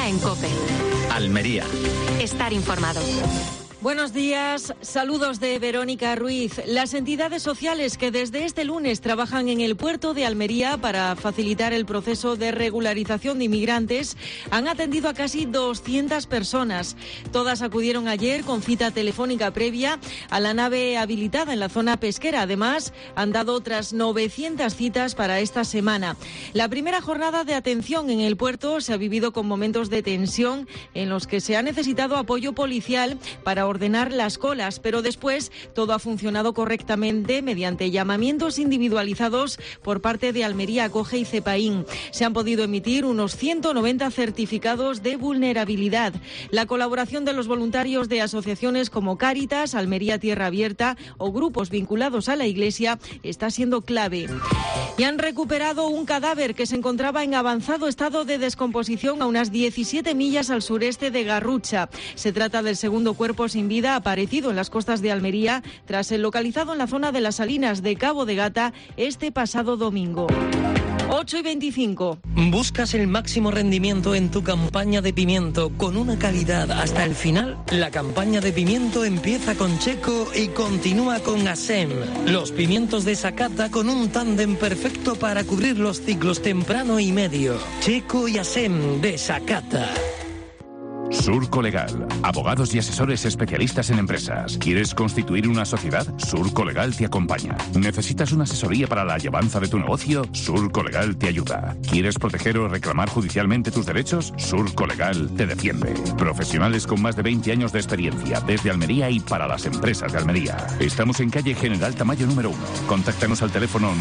en COPE. Almería. Estar informado. Buenos días, saludos de Verónica Ruiz. Las entidades sociales que desde este lunes trabajan en el puerto de Almería para facilitar el proceso de regularización de inmigrantes han atendido a casi 200 personas. Todas acudieron ayer con cita telefónica previa a la nave habilitada en la zona pesquera. Además, han dado otras 900 citas para esta semana. La primera jornada de atención en el puerto se ha vivido con momentos de tensión en los que se ha necesitado apoyo policial para ordenar las colas, pero después todo ha funcionado correctamente mediante llamamientos individualizados por parte de Almería Acoge y Cepaín. Se han podido emitir unos 190 certificados de vulnerabilidad. La colaboración de los voluntarios de asociaciones como Cáritas, Almería Tierra Abierta o grupos vinculados a la Iglesia está siendo clave. Y han recuperado un cadáver que se encontraba en avanzado estado de descomposición a unas 17 millas al sureste de Garrucha. Se trata del segundo cuerpo sin vida aparecido en las costas de Almería tras el localizado en la zona de las Salinas de Cabo de Gata este pasado domingo. 8:25. ¿Buscas el máximo rendimiento en tu campaña de pimiento con una calidad hasta el final? La campaña de pimiento empieza con Checo y continúa con ASEM. Los pimientos de Sakata con un tándem perfecto para cubrir los ciclos temprano y medio. Checo y ASEM de Sakata. Surco Legal, abogados y asesores especialistas en empresas. ¿Quieres constituir una sociedad? Surco Legal te acompaña. ¿Necesitas una asesoría para la llevanza de tu negocio? Surco Legal te ayuda. ¿Quieres proteger o reclamar judicialmente tus derechos? Surco Legal te defiende. Profesionales con más de 20 años de experiencia desde Almería y para las empresas de Almería. Estamos en calle General Tamayo número 1. Contáctanos al teléfono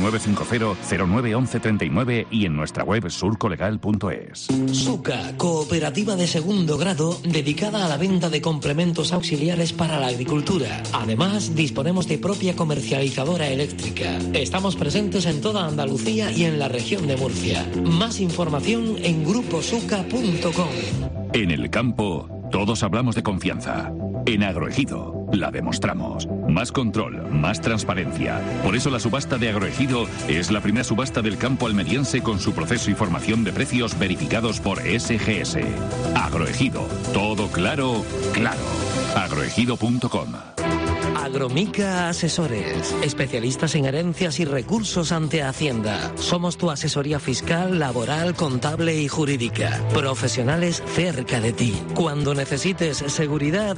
950-091139 y en nuestra web surcolegal.es. SUCA, cooperativa de segundo grado dedicada a la venta de complementos auxiliares para la agricultura. Además, disponemos de propia comercializadora eléctrica. Estamos presentes en toda Andalucía y en la región de Murcia. Más información en gruposuca.com. En el campo, todos hablamos de confianza. En Agroejido la demostramos. Más control, más transparencia. Por eso la subasta de Agroejido es la primera subasta del campo almeriense con su proceso y formación de precios verificados por SGS. Agroejido. Todo claro, claro. Agroejido.com. Agromica Asesores, especialistas en herencias y recursos ante Hacienda. Somos tu asesoría fiscal, laboral, contable y jurídica. Profesionales cerca de ti. Cuando necesites seguridad,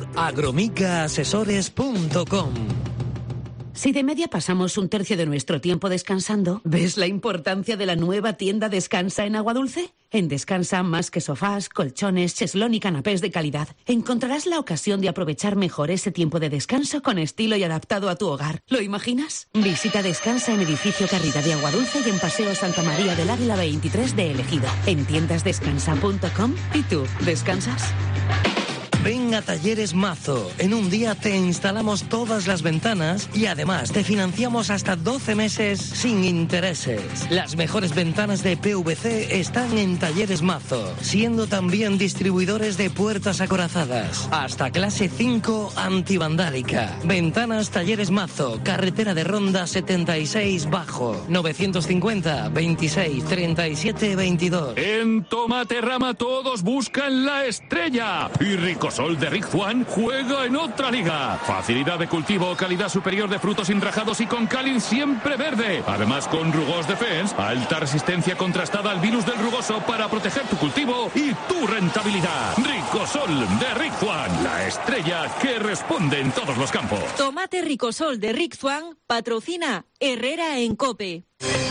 agromicaasesores.com. Si de media pasamos un tercio de nuestro tiempo descansando, ¿ves la importancia de la nueva tienda Descansa en Aguadulce? En Descansa, más que sofás, colchones, cheslón y canapés de calidad, encontrarás la ocasión de aprovechar mejor ese tiempo de descanso con estilo y adaptado a tu hogar. ¿Lo imaginas? Visita Descansa en Edificio Carrida de Aguadulce y en Paseo Santa María del Águila 23 de Elegida. En tiendasdescansa.com. ¿Y tú, descansas? Ven a Talleres Mazo. En un día te instalamos todas las ventanas y además te financiamos hasta 12 meses sin intereses. Las mejores ventanas de PVC están en Talleres Mazo, siendo también distribuidores de puertas acorazadas. Hasta clase 5 antivandálica. Ventanas Talleres Mazo, carretera de Ronda 76 Bajo, 950 26 37 22. En Tomate Rama todos buscan la estrella. Y Ricosol de Rick Juan juega en otra liga. Facilidad de cultivo, calidad superior de frutos enrajados y con cáliz siempre verde. Además con Rugos Defense, alta resistencia contrastada al virus del rugoso para proteger tu cultivo y tu rentabilidad. Ricosol de Rick Juan, la estrella que responde en todos los campos. Tomate Ricosol de Rick Juan patrocina Herrera en COPE.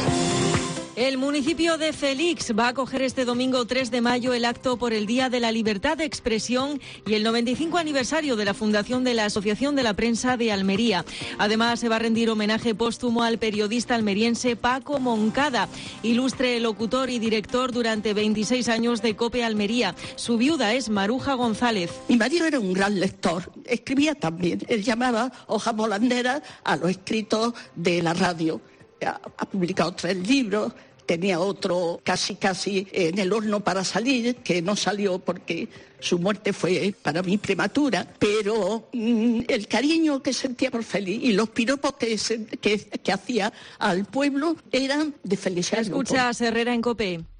El municipio de Félix va a acoger este domingo 3 de mayo el acto por el Día de la Libertad de Expresión y el 95 aniversario de la fundación de la Asociación de la Prensa de Almería. Además, se va a rendir homenaje póstumo al periodista almeriense Paco Moncada, ilustre locutor y director durante 26 años de COPE Almería. Su viuda es Maruja González. Mi marido era un gran lector, escribía también. Él llamaba hojas volanderas a los escritos de la radio. Ha publicado 3 libros. Tenía otro casi en el horno para salir, que no salió porque su muerte fue para mí prematura, pero el cariño que sentía por Félix y los piropos que hacía al pueblo eran de felicidad. Escuchas Herrera en COPE.